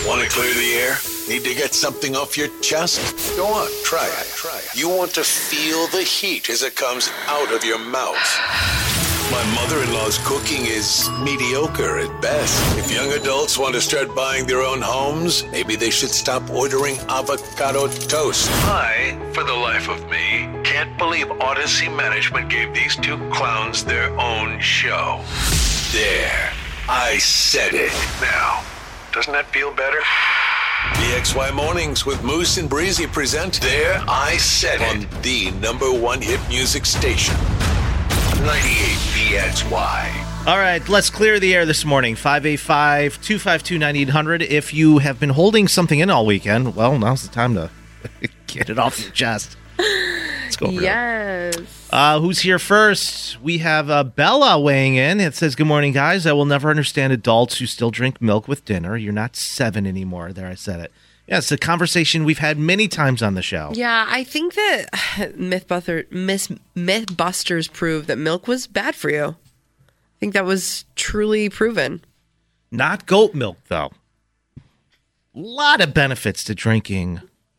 Want to clear the air? Need to get something off your chest? Go on, try it. You want to feel the heat as it comes out of your mouth. My mother-in-law's cooking is mediocre at best. If young adults want to start buying their own homes, maybe they should stop ordering avocado toast. I, for the life of me, can't believe Odyssey Management gave these two clowns their own show. There. I said it. Now, doesn't that feel better? BXY Mornings with Moose and Breezy present There I Said It on the #1 hit music station. 98 BXY. All right, let's clear the air this morning. 585-252-9800. If you have been holding something in all weekend, well, now's the time to get it off your chest. Let's go over Yes. who's here first? We have Bella weighing in. It says, good morning, guys. I will never understand adults who still drink milk with dinner. You're not 7 anymore. There, I said it. Yeah, it's a conversation we've had many times on the show. Yeah, I think that Mythbusters proved that milk was bad for you. I think that was truly proven. Not goat milk, though. A lot of benefits to drinking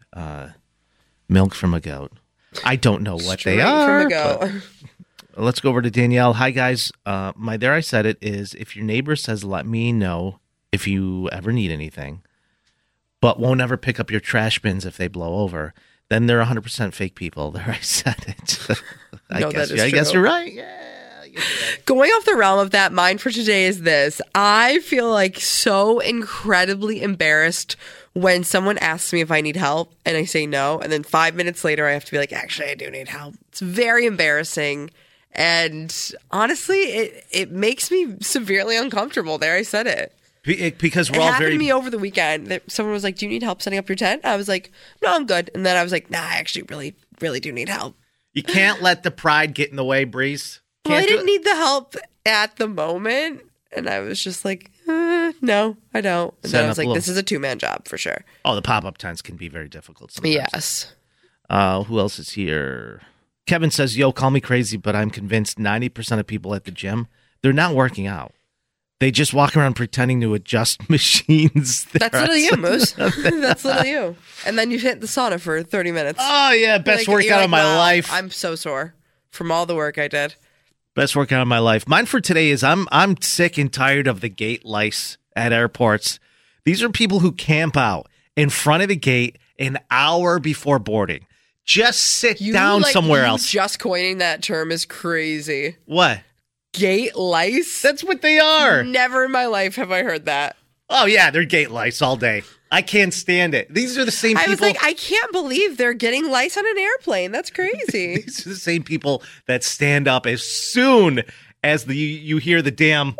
milk from a goat. I don't know what Straight they are. from a goat. Let's go over to Danielle. Hi, guys. My There I Said It is, if your neighbor says, let me know if you ever need anything, but won't ever pick up your trash bins if they blow over, then they're 100% fake people. There I said it. I guess you're right. Yeah. Going off the realm of that, mine for today is this. I feel like so incredibly embarrassed when someone asks me if I need help and I say no, and then 5 minutes later I have to be like, actually, I do need help. It's very embarrassing. And honestly, it makes me severely uncomfortable. There I said it. Because we're it all happened very... to me over the weekend. That someone was like, do you need help setting up your tent? I was like, no, I'm good. And then I was like, nah, I actually really, really do need help. You can't let the pride get in the way, Breeze. Well, I didn't need the help at the moment. And I was just like, no, I don't. And then I was like, this is a 2-man job for sure. Oh, the pop-up tents can be very difficult sometimes. Yes. Who else is here? Kevin says, yo, call me crazy, but I'm convinced 90% of people at the gym, they're not working out. They just walk around pretending to adjust machines. That's literally you, Moose. That's literally you. And then you hit the sauna for 30 minutes. Oh, yeah. Best workout of my life. I'm so sore from all the work I did. Best workout of my life. Mine for today is I'm sick and tired of the gate lice at airports. These are people who camp out in front of the gate an hour before boarding. Just sit down somewhere else. Just coining that term is crazy. What? Gate lice? That's what they are. Never in my life have I heard that. Oh, yeah, they're gate lice all day. I can't stand it. These are the same people. I was like, I can't believe they're getting lice on an airplane. That's crazy. These are the same people that stand up as soon as you hear the damn...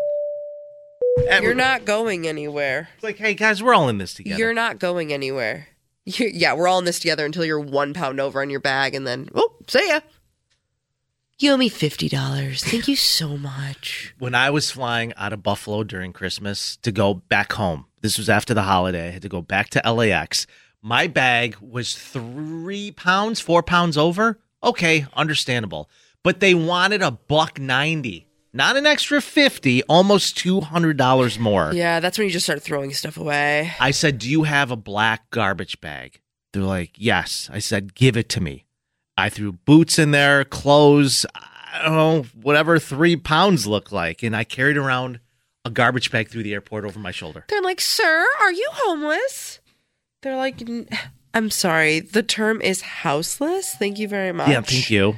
You're not going anywhere. It's like, hey, guys, we're all in this together. You're not going anywhere. Yeah, we're all in this together until you're 1 pound over on your bag, and then, see ya. You owe me $50. Thank you so much. When I was flying out of Buffalo during Christmas to go back home, this was after the holiday, I had to go back to LAX. My bag was 3 pounds, 4 pounds over. Okay, understandable. But they wanted $190, not an extra $50, almost $200 more. Yeah, that's when you just start throwing stuff away. I said, do you have a black garbage bag? They're like, yes. I said, give it to me. I threw boots in there, clothes, I don't know, whatever 3 pounds look like. And I carried around a garbage bag through the airport over my shoulder. They're like, sir, are you homeless? They're like, I'm sorry, the term is houseless. Thank you very much. Yeah, thank you.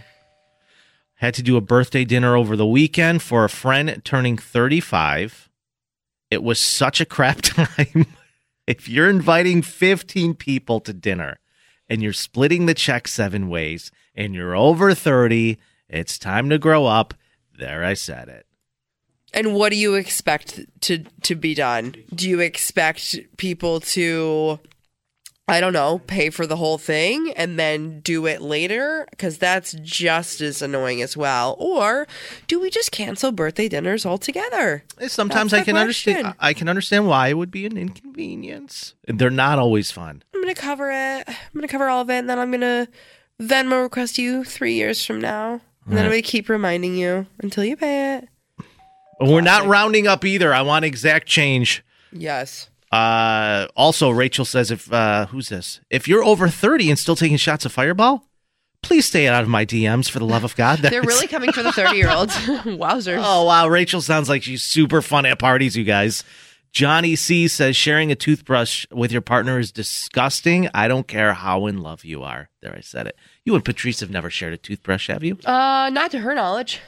Had to do a birthday dinner over the weekend for a friend turning 35. It was such a crap time. If you're inviting 15 people to dinner, and you're splitting the check 7 ways, and you're over 30, it's time to grow up. There, I said it. And what do you expect to be done? Do you expect people to, I don't know, pay for the whole thing and then do it later? Because that's just as annoying as well. Or do we just cancel birthday dinners altogether? Sometimes I can understand. I can understand why it would be an inconvenience. They're not always fun. I'm going to cover it. I'm going to cover all of it, and then I'm going to Venmo request you 3 years from now. And then I'm going to keep reminding you until you pay it. We're not rounding up either. I want exact change. Yes. Also, Rachel says, who's this? If you're over 30 and still taking shots of Fireball, please stay out of my DMs for the love of God. They're really coming for the 30-year-olds. Wowzers. Oh, wow. Rachel sounds like she's super fun at parties, you guys. Johnny C says, sharing a toothbrush with your partner is disgusting. I don't care how in love you are. There, I said it. You and Patrice have never shared a toothbrush, have you? Not to her knowledge.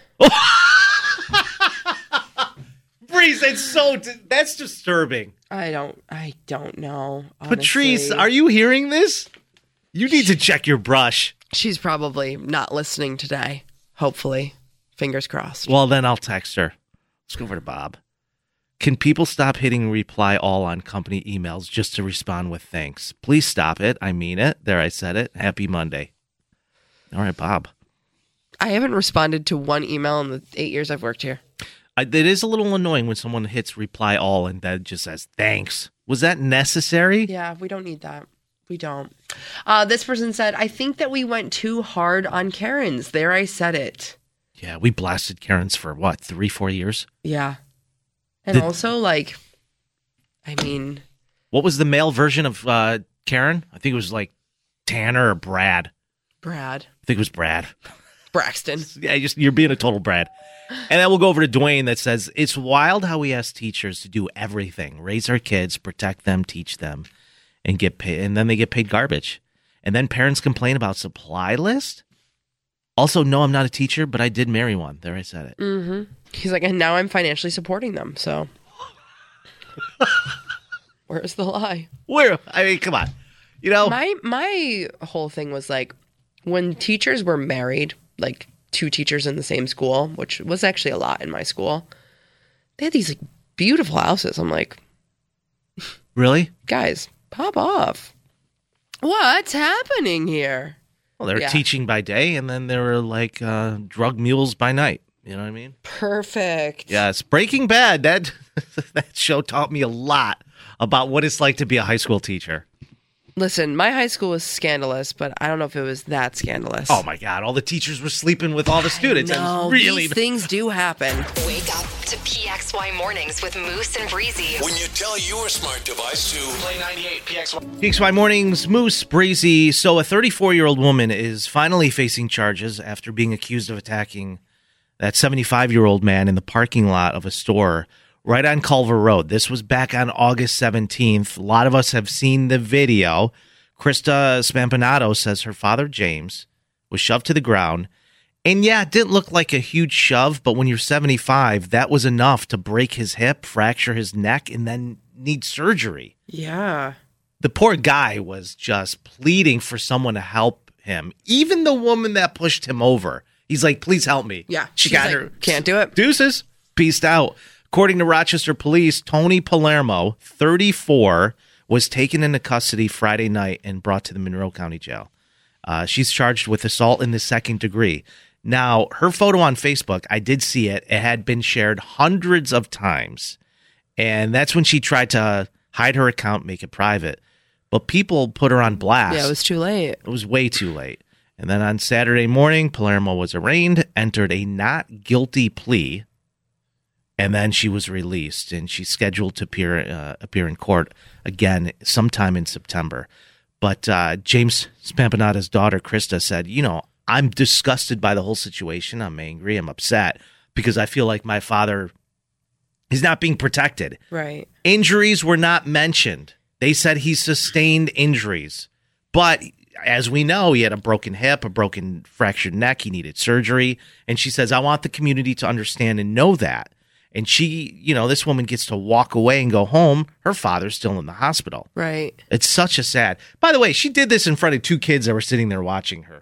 Breeze, that's disturbing. I don't know. Honestly. Patrice, are you hearing this? You need to check your brush. She's probably not listening today. Hopefully. Fingers crossed. Well, then I'll text her. Let's go over to Bob. Can people stop hitting reply all on company emails just to respond with thanks? Please stop it. I mean it. There, I said it. Happy Monday. All right, Bob. I haven't responded to one email in the 8 years I've worked here. It is a little annoying when someone hits reply all and then just says thanks. Was that necessary? Yeah, we don't need that. We don't. This person said, I think that we went too hard on Karens. There, I said it. Yeah, we blasted Karens for what, 3-4 years? Yeah. And also, like, I mean... What was the male version of Karen? I think it was like Tanner or Brad. Brad. I think it was Brad. Braxton. Yeah, you're being a total Brad. And then we'll go over to Dwayne that says, it's wild how we ask teachers to do everything. Raise our kids, protect them, teach them, and get paid. And then they get paid garbage. And then parents complain about supply list. Also, no, I'm not a teacher, but I did marry one. There, I said it. Mm-hmm. He's like, and now I'm financially supporting them, so. Where's the lie? I mean, come on. You know, my whole thing was like, when teachers were married, like 2 teachers in the same school, which was actually a lot in my school, they had these like beautiful houses. I'm like, really? Guys, pop off. What's happening here? Well, they were teaching by day, and then they were like drug mules by night. You know what I mean? Perfect. Yes. Breaking Bad, that show taught me a lot about what it's like to be a high school teacher. Listen, my high school was scandalous, but I don't know if it was that scandalous. Oh, my God. All the teachers were sleeping with all the students. No, these things do happen. Wake up to PXY Mornings with Moose and Breezy. When you tell your smart device to play 98 PXY. PXY Mornings, Moose, Breezy. So a 34-year-old woman is finally facing charges after being accused of attacking that 75-year-old man in the parking lot of a store right on Culver Road. This was back on August 17th. A lot of us have seen the video. Krista Spampanato says her father, James, was shoved to the ground. And yeah, it didn't look like a huge shove, but when you're 75, that was enough to break his hip, fracture his neck, and then need surgery. Yeah. The poor guy was just pleading for someone to help him. Even the woman that pushed him over. He's like, please help me. Yeah. She got like, her. Can't do it. Deuces. Peaced out. According to Rochester police, Tony Palermo, 34, was taken into custody Friday night and brought to the Monroe County Jail. She's charged with assault in the second degree. Now, her photo on Facebook, I did see it. It had been shared hundreds of times. And that's when she tried to hide her account, make it private. But people put her on blast. Yeah, it was too late. It was way too late. And then on Saturday morning, Palermo was arraigned, entered a not guilty plea, and then she was released. And she's scheduled to appear in court again sometime in September. But James Spampanato's daughter, Krista, said, I'm disgusted by the whole situation. I'm angry. I'm upset because I feel like my father is not being protected. Right. Injuries were not mentioned. They said he sustained injuries. But as we know, he had a broken hip, a broken fractured neck. He needed surgery. And she says, I want the community to understand and know that. And she, this woman gets to walk away and go home. Her father's still in the hospital. Right. It's such a sad. By the way, she did this in front of 2 kids that were sitting there watching her.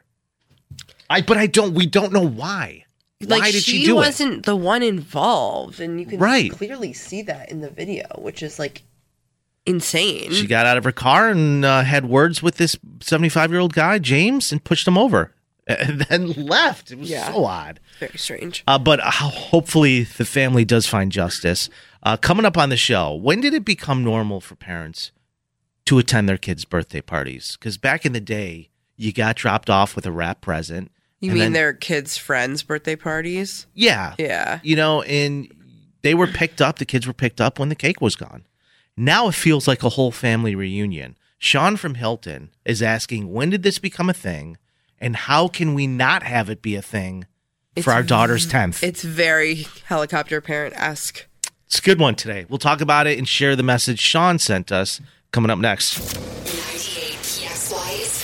We don't know why. Like, why did she do it? She wasn't the one involved. And you can Right. clearly see that in the video, which is like insane. She got out of her car and had words with this 75-year-old guy, James, and pushed him over. And then left. It was so odd. Very strange. But hopefully the family does find justice. Coming up on the show, when did it become normal for parents to attend their kids' birthday parties? Because back in the day, you got dropped off with a wrap present. You mean their kids' friends' birthday parties? Yeah. Yeah. And they were picked up. The kids were picked up when the cake was gone. Now it feels like a whole family reunion. Sean from Hilton is asking, when did this become a thing? And how can we not have it be a thing for our daughter's 10th? It's very helicopter parent-esque. It's a good one today. We'll talk about it and share the message Sean sent us coming up next. 98 PXY is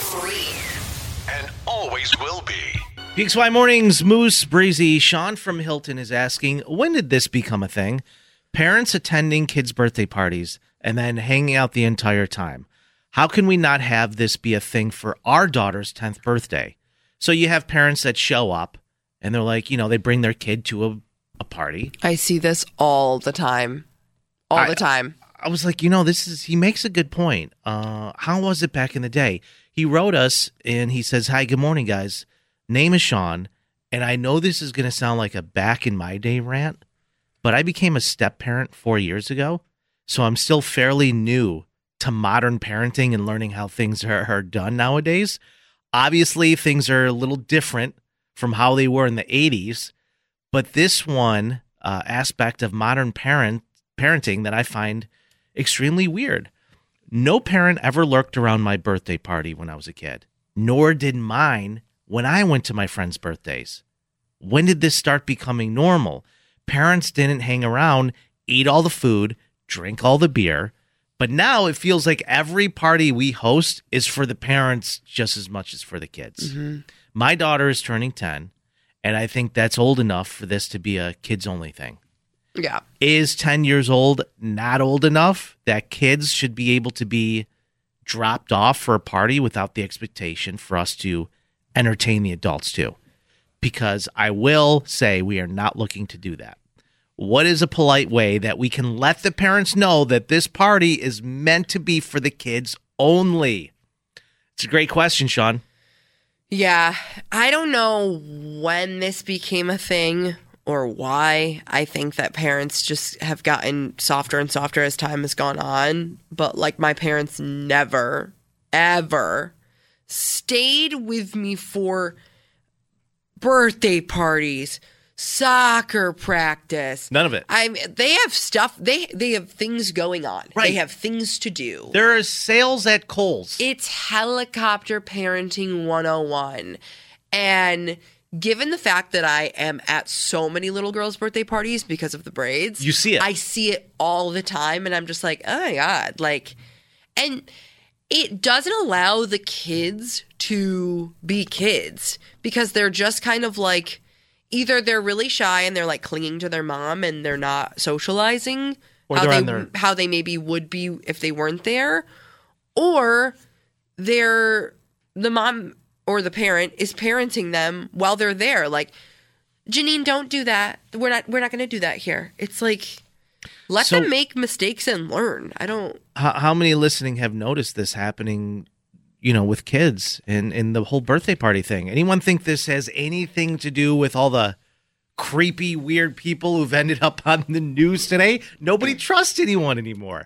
free. And always will be. PXY Mornings, Moose, Breezy. Sean from Hilton is asking, when did this become a thing? Parents attending kids' birthday parties and then hanging out the entire time. How can we not have this be a thing for our daughter's 10th birthday? So you have parents that show up and they're like, they bring their kid to a party. I see this all the time. All the time. I was like, he makes a good point. How was it back in the day? He wrote us and he says, hi, good morning, guys. Name is Sean. And I know this is going to sound like a back in my day rant, but I became a step parent 4 years ago. So I'm still fairly new to modern parenting and learning how things are done nowadays. Obviously, things are a little different from how they were in the 80s. But this one aspect of modern parenting that I find extremely weird. No parent ever lurked around my birthday party when I was a kid, nor did mine when I went to my friends' birthdays. When did this start becoming normal? Parents didn't hang around, eat all the food, drink all the beer. But now it feels like every party we host is for the parents just as much as for the kids. Mm-hmm. My daughter is turning 10. And I think that's old enough for this to be a kids-only thing. Yeah. Is 10 years old not old enough that kids should be able to be dropped off for a party without the expectation for us to entertain the adults too? Because I will say we are not looking to do that. What is a polite way that we can let the parents know that this party is meant to be for the kids only? It's a great question, Sean. Yeah, I don't know when this became a thing or why. I think that parents just have gotten softer and softer as time has gone on. But like my parents never, ever stayed with me for birthday parties, soccer practice. None of it. They have stuff. They have things going on. Right. They have things to do. There are sales at Kohl's. It's helicopter parenting 101. And given the fact that I am at so many little girls' birthday parties because of the braids, you see it. I see it all the time, and I'm just like, oh my God. And it doesn't allow the kids to be kids because they're just kind of like, either they're really shy and they're like clinging to their mom and they're not socializing or how they maybe would be if they weren't there, or the mom or the parent is parenting them while they're there. Like, Janine, don't do that. We're not going to do that here. It's like, let them make mistakes and learn. I don't. How many listening have noticed this happening? With kids and the whole birthday party thing. Anyone think this has anything to do with all the creepy, weird people who've ended up on the news today? Nobody trusts anyone anymore.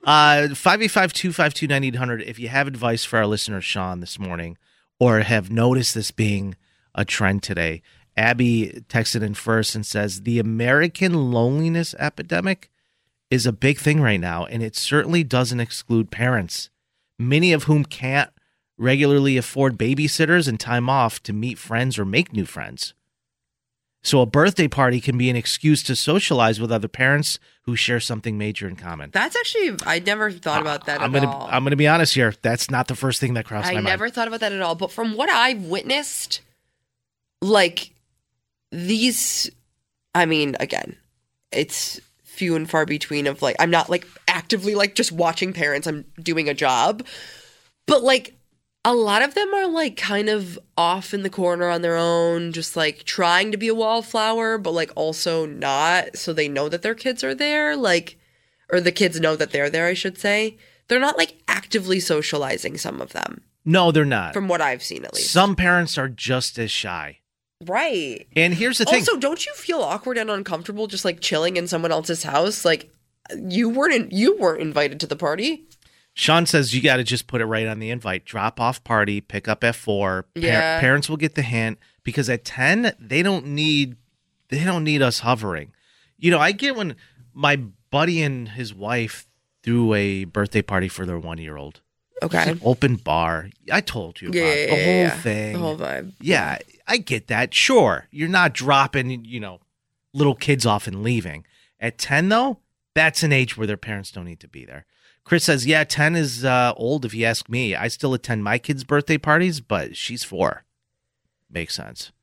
585-252-9800. If you have advice for our listener, Sean, this morning, or have noticed this being a trend today. Abby texted in first and says, the American loneliness epidemic is a big thing right now, and it certainly doesn't exclude parents, many of whom can't regularly afford babysitters and time off to meet friends or make new friends. So a birthday party can be an excuse to socialize with other parents who share something major in common. That's actually, I never thought about that at all. I'm going to be honest here. That's not the first thing that crossed my mind. I never thought about that at all. But from what I've witnessed, like these, I mean, again, it's few and far between of like, I'm not like actively like just watching parents. I'm doing a job. But like, a lot of them are like kind of off in the corner on their own, just like trying to be a wallflower, but like also not. So they know that their kids are there, like, or the kids know that they're there, I should say. They're not like actively socializing, some of them. No, they're not. From what I've seen, at least. Some parents are just as shy. Right. And here's the thing. Also, don't you feel awkward and uncomfortable just like chilling in someone else's house? Like you weren't invited to the party. Sean says you got to just put it right on the invite. Drop off party, pick up at 4. Yeah. Parents will get the hint because at 10 they don't need us hovering. I get when my buddy and his wife threw a birthday party for their 1-year-old. Okay. Open bar. I told you about Yeah, the whole thing. The whole vibe. Yeah, I get that. Sure, you're not dropping, little kids off and leaving. At 10, though, that's an age where their parents don't need to be there. Chris says, yeah, 10 is old if you ask me. I still attend my kids' birthday parties, but she's 4. Makes sense.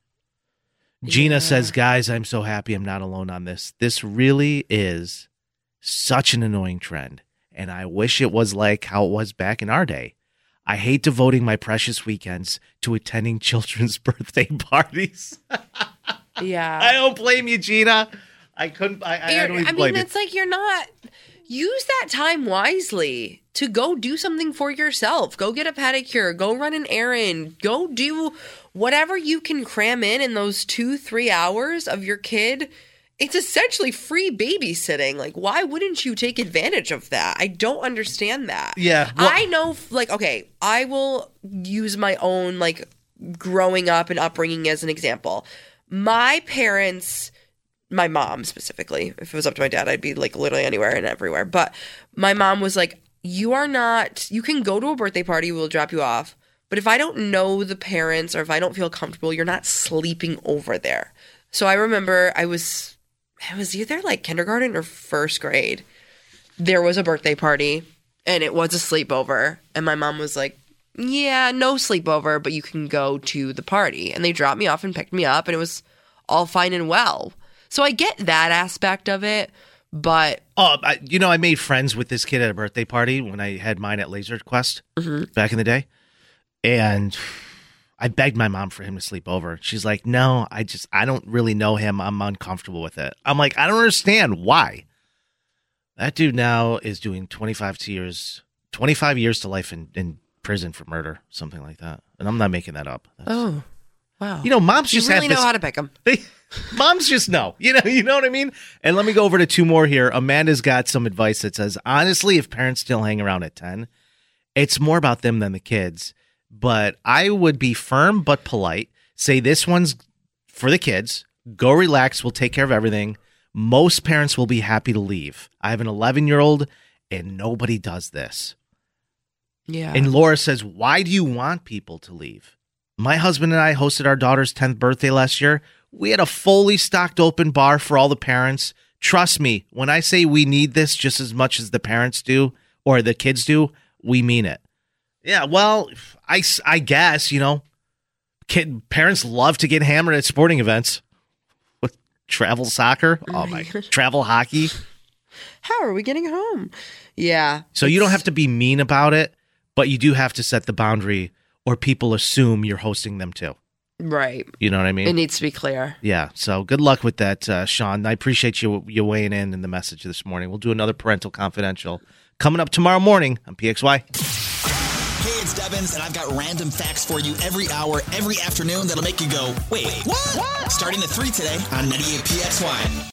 Gina says, guys, I'm so happy I'm not alone on this. This really is such an annoying trend, and I wish it was like how it was back in our day. I hate devoting my precious weekends to attending children's birthday parties. Yeah. I don't blame you, Gina. I don't even blame you. It's like you're not... Use that time wisely to go do something for yourself. Go get a pedicure. Go run an errand. Go do whatever you can cram in those 2-3 hours of your kid. It's essentially free babysitting. Like, why wouldn't you take advantage of that? I don't understand that. Yeah. Well, I know, okay, I will use my own, growing up and upbringing as an example. My parents... My mom specifically, if it was up to my dad, I'd be literally anywhere and everywhere. But my mom was like, you can go to a birthday party, we'll drop you off. But if I don't know the parents or if I don't feel comfortable, you're not sleeping over there. So I remember I was either kindergarten or first grade. There was a birthday party and it was a sleepover. And my mom was like, yeah, no sleepover, but you can go to the party. And they dropped me off and picked me up and it was all fine and well. So I get that aspect of it, but... I made friends with this kid at a birthday party when I had mine at Laser Quest back in the day. And I begged my mom for him to sleep over. She's like, no, I don't really know him. I'm uncomfortable with it. I'm like, I don't understand why. That dude now is doing 25 years to life in prison for murder, something like that. And I'm not making that up. Oh, wow. Moms just really know how to pick them. Moms just know, you know what I mean? And let me go over to 2 more here. Amanda's got some advice that says, honestly, if parents still hang around at 10, it's more about them than the kids. But I would be firm but polite. Say this one's for the kids. Go relax. We'll take care of everything. Most parents will be happy to leave. I have an 11-year-old and nobody does this. Yeah. And Laura says, why do you want people to leave? My husband and I hosted our daughter's 10th birthday last year. We had a fully stocked open bar for all the parents. Trust me, when I say we need this just as much as the parents do or the kids do, we mean it. Yeah, well, I guess, parents love to get hammered at sporting events. With travel soccer? Oh, my God. Travel hockey? How are we getting home? Yeah. So you don't have to be mean about it, but you do have to set the boundary or people assume you're hosting them too. Right. You know what I mean? It needs to be clear. Yeah. So good luck with that, Sean. I appreciate you weighing in the message this morning. We'll do another Parental Confidential coming up tomorrow morning on PXY. Hey, it's Devins, and I've got random facts for you every hour, every afternoon that'll make you go, wait, what? Starting at 3 today on 98 PXY.